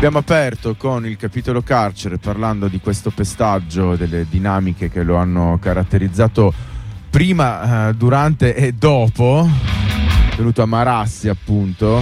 Abbiamo aperto con il capitolo carcere parlando di questo pestaggio, delle dinamiche che lo hanno caratterizzato prima, durante e dopo, venuto a Marassi appunto.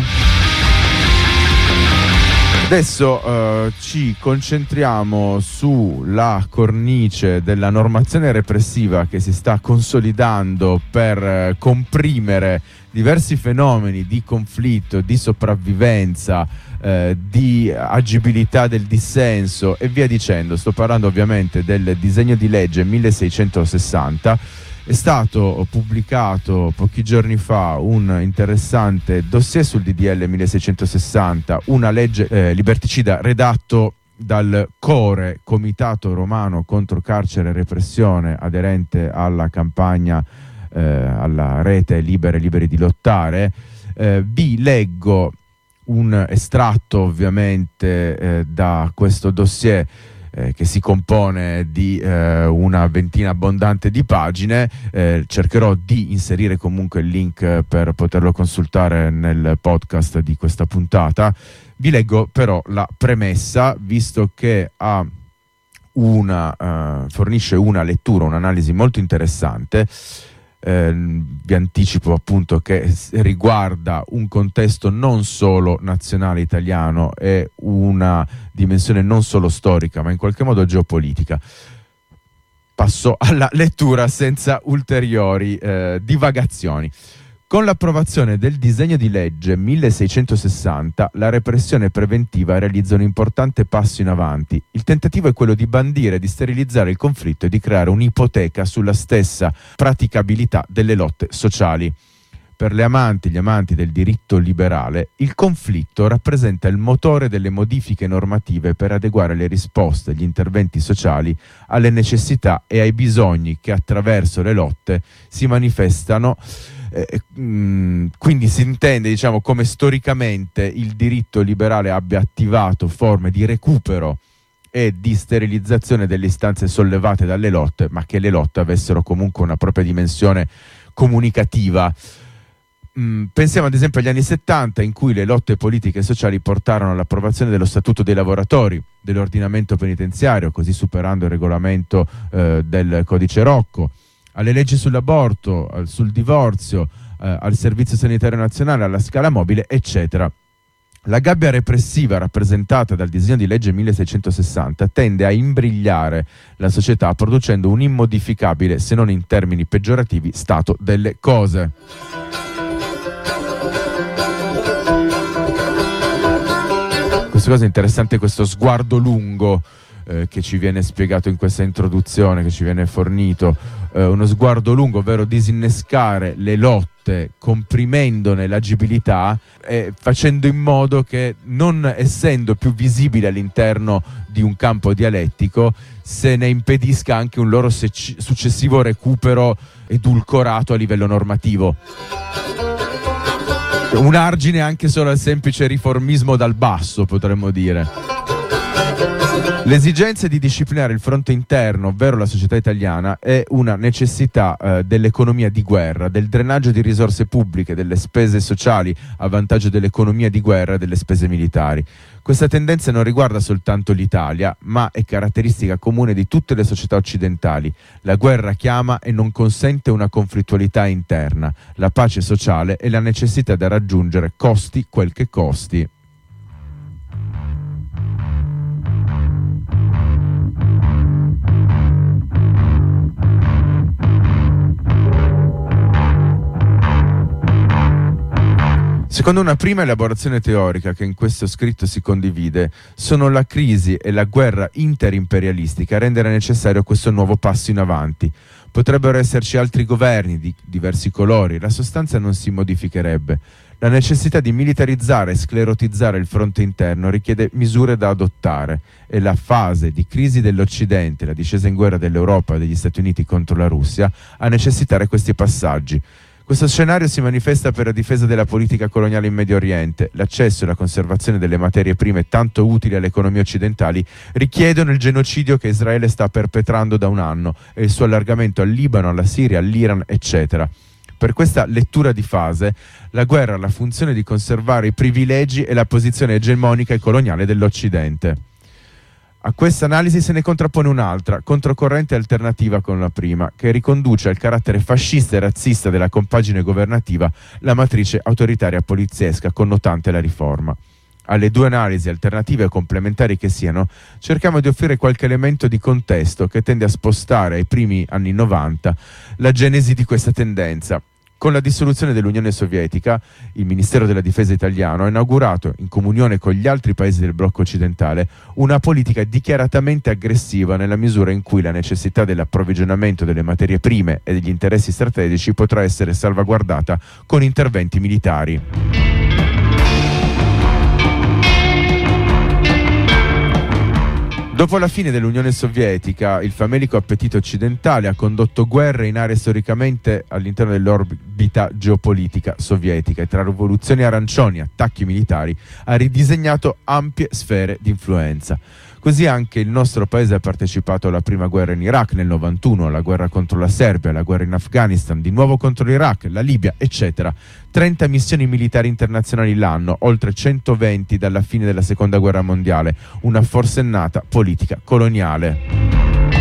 Adesso ci concentriamo sulla cornice della normazione repressiva che si sta consolidando per comprimere diversi fenomeni di conflitto, di sopravvivenza, di agibilità del dissenso e via dicendo. Sto parlando ovviamente del disegno di legge 1660. È stato pubblicato pochi giorni fa un interessante dossier sul DDL 1660, una legge liberticida redatto dal CORE, Comitato Romano contro Carcere e Repressione, aderente alla campagna, alla rete Liberi di Lottare. Vi leggo un estratto ovviamente da questo dossier che si compone di una ventina abbondante di pagine. Cercherò di inserire comunque il link per poterlo consultare nel podcast di questa puntata. Vi leggo però la premessa, visto che fornisce una lettura, un'analisi molto interessante. Vi anticipo appunto che riguarda un contesto non solo nazionale italiano e una dimensione non solo storica ma in qualche modo geopolitica. Passo alla lettura senza ulteriori divagazioni. Con l'approvazione del disegno di legge 1660, la repressione preventiva realizza un importante passo in avanti. Il tentativo è quello di bandire, di sterilizzare il conflitto e di creare un'ipoteca sulla stessa praticabilità delle lotte sociali. Per gli amanti del diritto liberale, il conflitto rappresenta il motore delle modifiche normative per adeguare le risposte e gli interventi sociali alle necessità e ai bisogni che attraverso le lotte si manifestano. Quindi si intende, diciamo, come storicamente il diritto liberale abbia attivato forme di recupero e di sterilizzazione delle istanze sollevate dalle lotte, ma che le lotte avessero comunque una propria dimensione comunicativa. Pensiamo ad esempio agli anni 70, in cui le lotte politiche e sociali portarono all'approvazione dello Statuto dei lavoratori, dell'ordinamento penitenziario, così superando il regolamento del Codice Rocco, alle leggi sull'aborto, sul divorzio, al servizio sanitario nazionale, alla scala mobile, eccetera. La gabbia repressiva rappresentata dal disegno di legge 1660 tende a imbrigliare la società producendo un immodificabile, se non in termini peggiorativi, stato delle cose. Questa cosa è interessante, questo sguardo lungo che ci viene spiegato in questa introduzione, che ci viene fornito, uno sguardo lungo, ovvero disinnescare le lotte comprimendone l'agibilità e facendo in modo che, non essendo più visibile all'interno di un campo dialettico, se ne impedisca anche un loro successivo recupero edulcorato a livello normativo. Un argine anche solo al semplice riformismo dal basso, potremmo dire. L'esigenza di disciplinare il fronte interno, ovvero la società italiana, è una necessità dell'economia di guerra, del drenaggio di risorse pubbliche, delle spese sociali a vantaggio dell'economia di guerra e delle spese militari. Questa tendenza non riguarda soltanto l'Italia, ma è caratteristica comune di tutte le società occidentali. La guerra chiama e non consente una conflittualità interna, la pace sociale e la necessità da raggiungere, costi quel che costi. Secondo una prima elaborazione teorica che in questo scritto si condivide, sono la crisi e la guerra interimperialistica a rendere necessario questo nuovo passo in avanti. Potrebbero esserci altri governi di diversi colori, la sostanza non si modificherebbe. La necessità di militarizzare e sclerotizzare il fronte interno richiede misure da adottare e la fase di crisi dell'Occidente, la discesa in guerra dell'Europa e degli Stati Uniti contro la Russia, a necessitare questi passaggi. Questo scenario si manifesta per la difesa della politica coloniale in Medio Oriente. L'accesso e la conservazione delle materie prime tanto utili alle economie occidentali richiedono il genocidio che Israele sta perpetrando da un anno e il suo allargamento al Libano, alla Siria, all'Iran, eccetera. Per questa lettura di fase, la guerra ha la funzione di conservare i privilegi e la posizione egemonica e coloniale dell'Occidente. A questa analisi se ne contrappone un'altra, controcorrente alternativa con la prima, che riconduce al carattere fascista e razzista della compagine governativa la matrice autoritaria poliziesca connotante la riforma. Alle due analisi alternative e complementari che siano, cerchiamo di offrire qualche elemento di contesto che tende a spostare ai primi anni 90 la genesi di questa tendenza. Con la dissoluzione dell'Unione Sovietica, il Ministero della Difesa italiano ha inaugurato, in comunione con gli altri paesi del blocco occidentale, una politica dichiaratamente aggressiva nella misura in cui la necessità dell'approvvigionamento delle materie prime e degli interessi strategici potrà essere salvaguardata con interventi militari. Dopo la fine dell'Unione Sovietica, il famelico appetito occidentale ha condotto guerre in aree storicamente all'interno dell'orbita geopolitica sovietica e tra rivoluzioni arancioni e attacchi militari ha ridisegnato ampie sfere di influenza. Così anche il nostro paese ha partecipato alla prima guerra in Iraq nel 91, alla guerra contro la Serbia, alla guerra in Afghanistan, di nuovo contro l'Iraq, la Libia, eccetera. 30 missioni militari internazionali l'anno, oltre 120 dalla fine della Seconda Guerra Mondiale, una forsennata politica coloniale.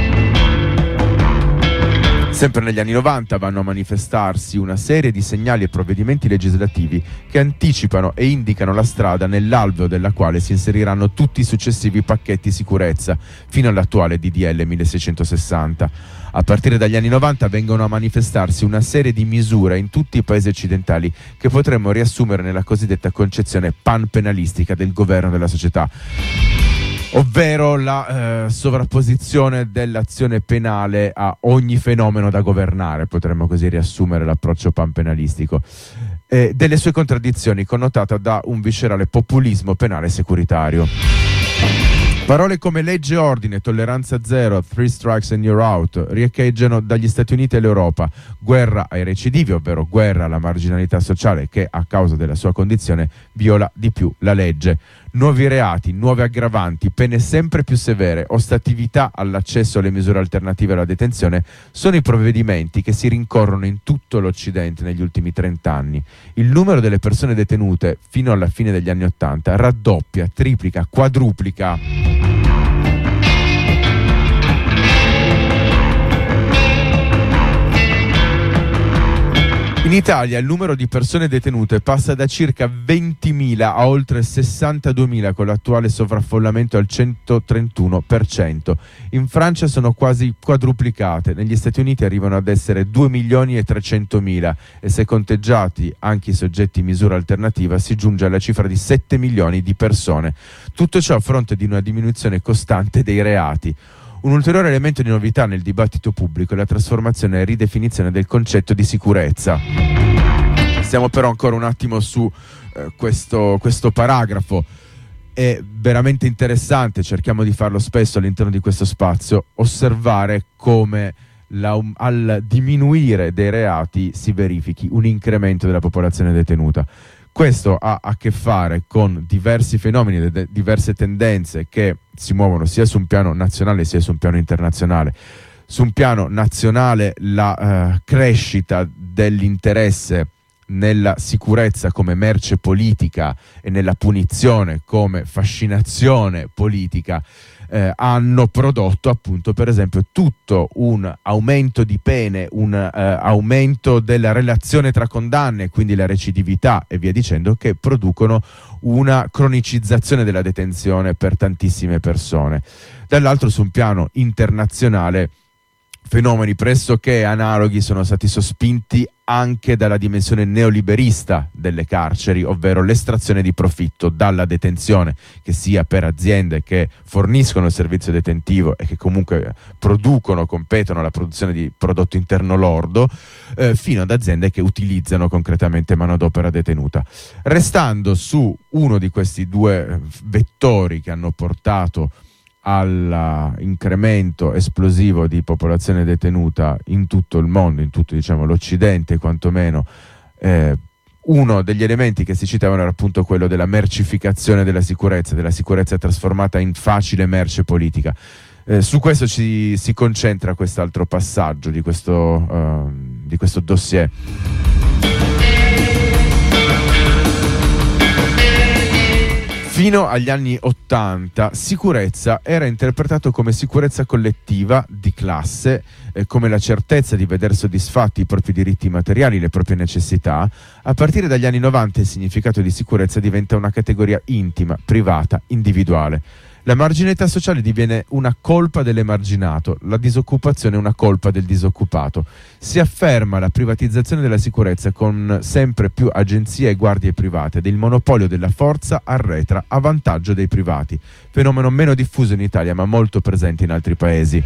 Sempre negli anni 90 vanno a manifestarsi una serie di segnali e provvedimenti legislativi che anticipano e indicano la strada nell'alveo della quale si inseriranno tutti i successivi pacchetti sicurezza, fino all'attuale DDL 1660. A partire dagli anni 90 vengono a manifestarsi una serie di misure in tutti i paesi occidentali che potremmo riassumere nella cosiddetta concezione panpenalistica del governo della società, ovvero la sovrapposizione dell'azione penale a ogni fenomeno da governare, potremmo così riassumere l'approccio panpenalistico, delle sue contraddizioni, connotata da un viscerale populismo penale securitario. Parole come legge e ordine, tolleranza zero, 3 strikes and you're out riecheggiano dagli Stati Uniti all'Europa. Guerra ai recidivi, ovvero guerra alla marginalità sociale che a causa della sua condizione viola di più la legge. Nuovi reati, nuove aggravanti, pene sempre più severe, ostatività all'accesso alle misure alternative alla detenzione sono i provvedimenti che si rincorrono in tutto l'Occidente negli ultimi 30 anni. Il numero delle persone detenute fino alla fine degli anni 80 raddoppia, triplica, quadruplica. In Italia il numero di persone detenute passa da circa 20.000 a oltre 62.000 con l'attuale sovraffollamento al 131%. In Francia sono quasi quadruplicate, negli Stati Uniti arrivano ad essere 2.300.000 e se conteggiati anche i soggetti in misura alternativa si giunge alla cifra di 7 milioni di persone. Tutto ciò a fronte di una diminuzione costante dei reati. Un ulteriore elemento di novità nel dibattito pubblico è la trasformazione e ridefinizione del concetto di sicurezza. Stiamo però ancora un attimo su questo paragrafo. È veramente interessante, cerchiamo di farlo spesso all'interno di questo spazio, osservare come al diminuire dei reati si verifichi un incremento della popolazione detenuta. Questo ha a che fare con diversi fenomeni, diverse tendenze che si muovono sia su un piano nazionale sia su un piano internazionale. Su un piano nazionale la crescita dell'interesse nella sicurezza come merce politica e nella punizione come fascinazione politica hanno prodotto appunto per esempio tutto un aumento di pene, un aumento della relazione tra condanne, quindi la recidività e via dicendo, che producono una cronicizzazione della detenzione per tantissime persone. Dall'altro, su un piano internazionale, fenomeni pressoché analoghi sono stati sospinti anche dalla dimensione neoliberista delle carceri, ovvero l'estrazione di profitto dalla detenzione, che sia per aziende che forniscono il servizio detentivo e che comunque competono alla produzione di prodotto interno lordo, fino ad aziende che utilizzano concretamente manodopera detenuta. Restando su uno di questi due vettori che hanno portato all'incremento esplosivo di popolazione detenuta in tutto il mondo, in tutto l'Occidente quantomeno, uno degli elementi che si citavano era appunto quello della mercificazione della sicurezza trasformata in facile merce politica. Su questo si concentra quest'altro passaggio di questo dossier. Fino agli anni 80 sicurezza era interpretato come sicurezza collettiva di classe, come la certezza di veder soddisfatti i propri diritti materiali, le proprie necessità. A partire dagli anni 90 il significato di sicurezza diventa una categoria intima, privata, individuale. La marginalità sociale diviene una colpa dell'emarginato, la disoccupazione una colpa del disoccupato. Si afferma la privatizzazione della sicurezza con sempre più agenzie e guardie private ed il monopolio della forza arretra a vantaggio dei privati. Fenomeno meno diffuso in Italia ma molto presente in altri paesi.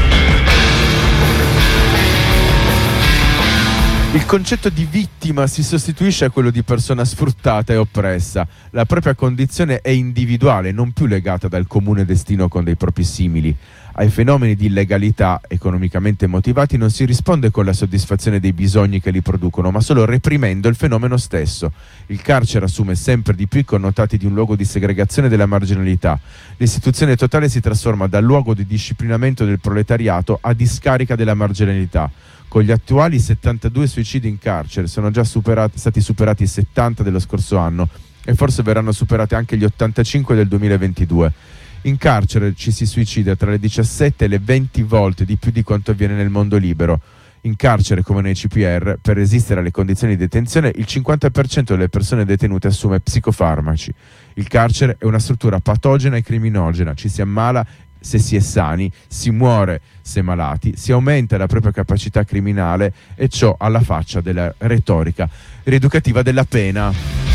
Il concetto di vittima si sostituisce a quello di persona sfruttata e oppressa. La propria condizione è individuale, non più legata dal comune destino con dei propri simili. Ai fenomeni di illegalità economicamente motivati non si risponde con la soddisfazione dei bisogni che li producono, ma solo reprimendo il fenomeno stesso. Il carcere assume sempre di più i connotati di un luogo di segregazione della marginalità. L'istituzione totale si trasforma da luogo di disciplinamento del proletariato a discarica della marginalità. Con gli attuali 72 suicidi in carcere sono già stati superati i 70 dello scorso anno e forse verranno superati anche gli 85 del 2022. In carcere ci si suicida tra le 17 e le 20 volte di più di quanto avviene nel mondo libero. In carcere, come nei CPR, per resistere alle condizioni di detenzione, il 50% delle persone detenute assume psicofarmaci. Il carcere è una struttura patogena e criminogena, ci si ammala se si è sani, si muore se malati, si aumenta la propria capacità criminale e ciò alla faccia della retorica rieducativa della pena.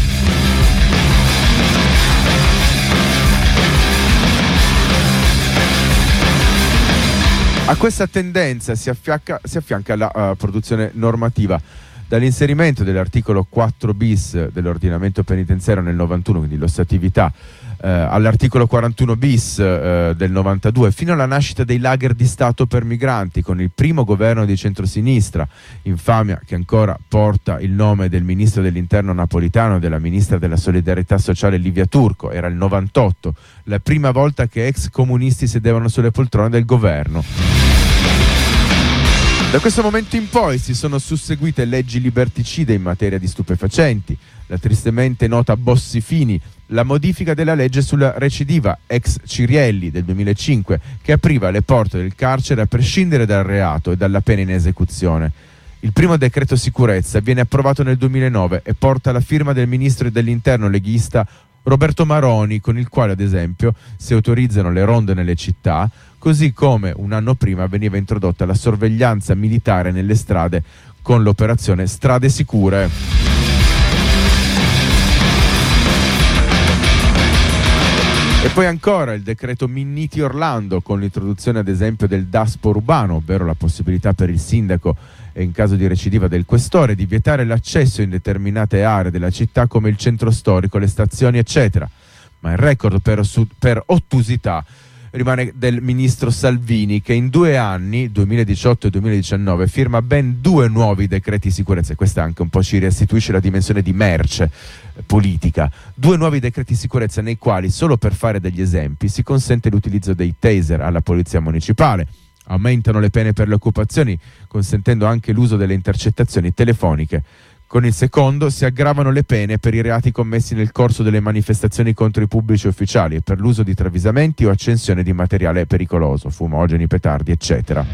A questa tendenza si affianca la produzione normativa. Dall'inserimento dell'articolo 4 bis dell'ordinamento penitenziario nel 91, quindi l'ostatività, all'articolo 41 bis del 92, fino alla nascita dei lager di Stato per migranti con il primo governo di centrosinistra, infamia che ancora porta il nome del ministro dell'interno Napolitano e della ministra della solidarietà sociale Livia Turco. Era il 98, la prima volta che ex comunisti sedevano sulle poltrone del governo. Da questo momento in poi si sono susseguite leggi liberticide in materia di stupefacenti, la tristemente nota Bossi-Fini, la modifica della legge sulla recidiva ex Cirielli del 2005 che apriva le porte del carcere a prescindere dal reato e dalla pena in esecuzione. Il primo decreto sicurezza viene approvato nel 2009 e porta la firma del ministro dell'interno leghista Roberto Maroni, con il quale ad esempio si autorizzano le ronde nelle città, così come un anno prima veniva introdotta la sorveglianza militare nelle strade con l'operazione Strade Sicure. E poi ancora il decreto Minniti Orlando, con l'introduzione ad esempio del DASPO urbano, ovvero la possibilità per il sindaco e in caso di recidiva del questore di vietare l'accesso in determinate aree della città come il centro storico, le stazioni eccetera. Ma il record per ottusità rimane del ministro Salvini, che in 2 anni, 2018 e 2019, firma ben 2 nuovi decreti sicurezza, e questa anche un po' ci restituisce la dimensione di merce politica. 2 nuovi decreti sicurezza nei quali, solo per fare degli esempi, si consente l'utilizzo dei taser alla polizia municipale, aumentano le pene per le occupazioni, consentendo anche l'uso delle intercettazioni telefoniche. Con il secondo si aggravano le pene per i reati commessi nel corso delle manifestazioni contro i pubblici ufficiali e per l'uso di travisamenti o accensione di materiale pericoloso, fumogeni, petardi, eccetera.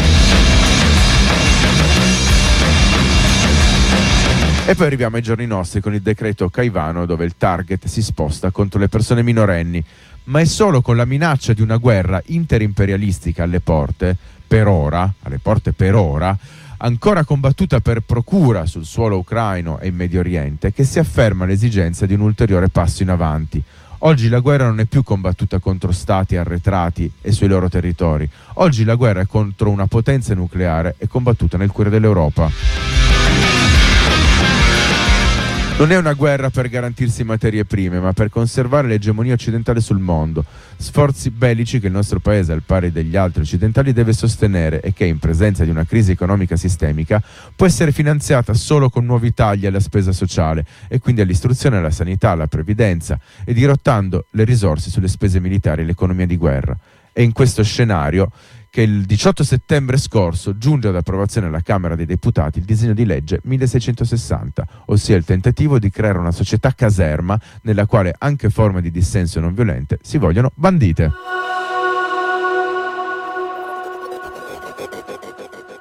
E poi arriviamo ai giorni nostri con il decreto Caivano, dove il target si sposta contro le persone minorenni, ma è solo con la minaccia di una guerra interimperialistica alle porte per ora, ancora combattuta per procura sul suolo ucraino e in Medio Oriente, che si afferma l'esigenza di un ulteriore passo in avanti. Oggi la guerra non è più combattuta contro stati arretrati e sui loro territori. Oggi la guerra è contro una potenza nucleare e combattuta nel cuore dell'Europa. Non è una guerra per garantirsi materie prime, ma per conservare l'egemonia occidentale sul mondo. Sforzi bellici che il nostro paese, al pari degli altri occidentali, deve sostenere e che, in presenza di una crisi economica sistemica, può essere finanziata solo con nuovi tagli alla spesa sociale e quindi all'istruzione, alla sanità, alla previdenza e dirottando le risorse sulle spese militari e l'economia di guerra. È in questo scenario che il 18 settembre scorso giunge ad approvazione alla Camera dei Deputati il disegno di legge 1660, ossia il tentativo di creare una società caserma nella quale anche forme di dissenso non violente si vogliono bandite.